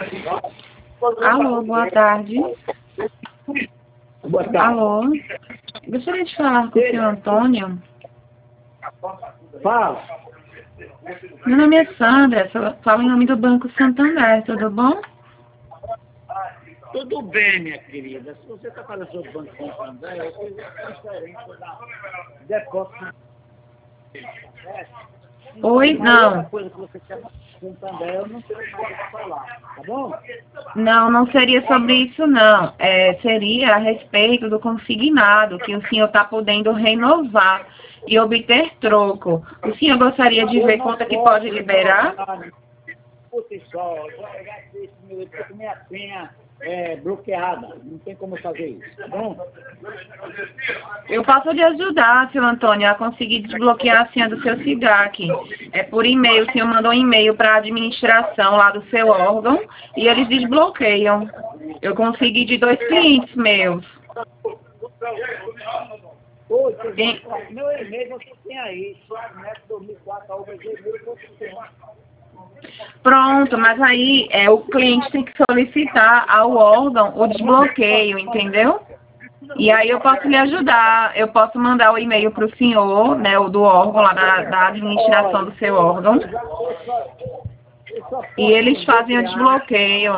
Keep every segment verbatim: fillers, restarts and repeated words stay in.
Alô, boa tarde. Boa tarde. Alô. Gostaria de falar com o senhor Antônio. Fala. Meu nome é Sandra, sou- falo em nome do Banco Santander, tudo bom? Tudo bem, minha querida. Se você está falando sobre o Banco Santander, eu fiz uma transferência da depósito. Oi, Mas não. outra coisa que você quer Santander, eu não sei mais para falar, tá bom? Não, não seria sobre isso, não. É, seria a respeito do consignado, que o senhor está podendo renovar e obter troco. O senhor gostaria de ver quanto é que pode liberar? Por si só, eu vou pegar esse meu, porque minha senha é bloqueada. Não tem como eu fazer isso, tá bom? Eu posso lhe ajudar, senhor Antônio, a conseguir desbloquear a senha do seu SIGAC. É por e-mail, o senhor mandou um e-mail para a administração lá do seu órgão e eles desbloqueiam. Eu consegui de dois clientes meus. Oi, você Tem- vai- meu e-mail você tem aí, neto dois mil e quatro, arroba gmail ponto com. Pronto, mas aí é, o cliente tem que solicitar ao órgão o desbloqueio, entendeu? E aí eu posso lhe ajudar, eu posso mandar o e-mail para o senhor, né, o do órgão, lá da, da administração do seu órgão, e eles fazem o desbloqueio.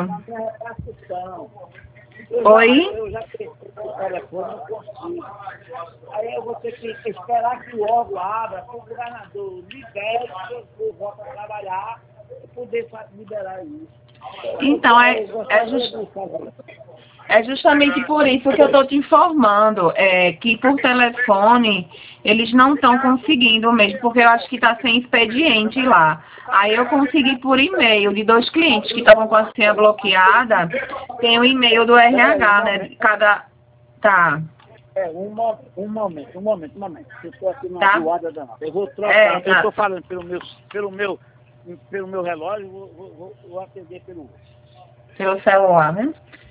Oi? Eu já tentei o telefone, não consigo. Aí eu vou ter que esperar que o órgão abra, que o governador libere, que eu volto a trabalhar, e poder fa- liberar isso. Então, é, Eu gostaria é, jus- de fazer. é justamente por isso que eu estou te informando, é, que por telefone eles não estão conseguindo mesmo, porque eu acho que está sem expediente lá. Aí eu consegui por e-mail de dois clientes que estavam com a senha bloqueada, tem o e-mail do R H, né? Cada. Tá. É, um, mo- um momento, um momento, um momento. Eu estou aqui numa Tá. voada danada. Eu vou trocar, É, eu tá. estou falando pelo meu, pelo meu, pelo meu relógio, vou, vou, vou, vou atender pelo outro. Pelo celular, né?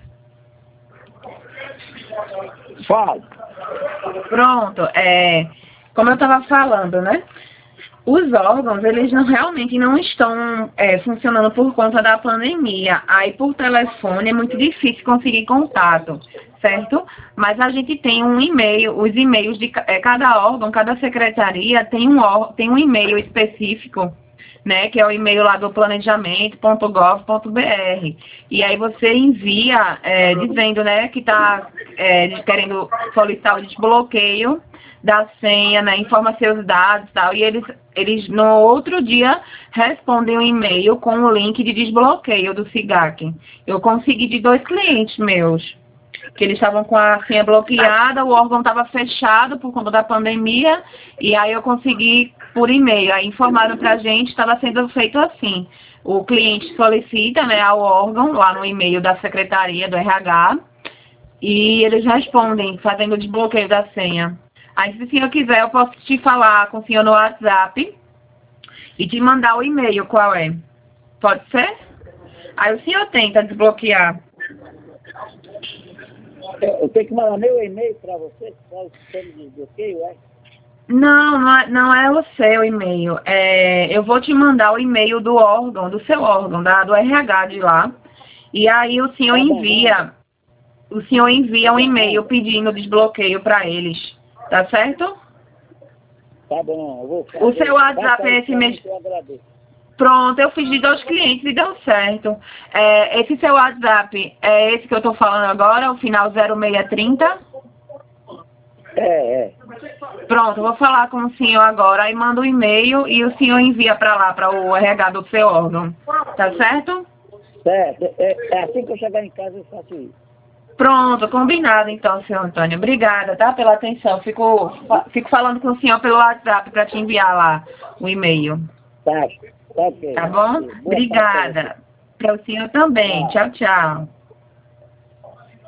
Fala. Pronto, é, como eu estava falando, né? Os órgãos, eles não, realmente não estão é, funcionando por conta da pandemia. Aí, por telefone, é muito difícil conseguir contato, certo? Mas a gente tem um e-mail, os e-mails de ca- é, cada órgão, cada secretaria tem um, ór- tem um e-mail específico, né, que é o e-mail lá do planejamento ponto gov ponto br. E aí você envia é, dizendo, né, que está querendo solicitar o desbloqueio da senha, né, informa seus dados e tal, e eles, eles no outro dia respondem o e-mail com o link de desbloqueio do SIGAC. Eu consegui de dois clientes meus, que eles estavam com a senha bloqueada, o órgão estava fechado por conta da pandemia, e aí eu consegui por e-mail. Aí informaram pra gente, estava sendo feito assim. O cliente solicita, né, ao órgão, lá no e-mail da secretaria, do R H, e eles respondem, fazendo o desbloqueio da senha. Aí, se o senhor quiser, eu posso te falar com o senhor no WhatsApp e te mandar o e-mail, qual é? Pode ser? Aí o senhor tenta desbloquear. Eu tenho que mandar meu e-mail para você, que faz o sistema de bloqueio, é? Não, não é, não é o seu e-mail. É, eu vou te mandar o e-mail do órgão, do seu órgão, da, do R H de lá. E aí o senhor Tá bom, envia, o senhor envia um e-mail pedindo desbloqueio para eles. Tá certo? Tá bom, eu vou fazer. O seu WhatsApp Faça é isso esse pra mim mesmo. que eu agradeço. Pronto, eu fiz de dois clientes e deu certo. É, esse seu WhatsApp é esse que eu tô falando agora, o final zero seis trinta? É, é. Pronto, eu vou falar com o senhor agora, aí manda um e-mail e o senhor envia para lá, para o R H do seu órgão. Tá certo? Certo, é, é assim que eu chegar em casa eu faço isso. Pronto, combinado então, senhor Antônio. Obrigada, tá? Pela atenção. Fico, fa- fico falando com o senhor pelo WhatsApp para te enviar lá o e-mail. Tá, tá ok. Tá bom? Boa tarde pra você. Obrigada. Para o senhor também. Tchau, tchau.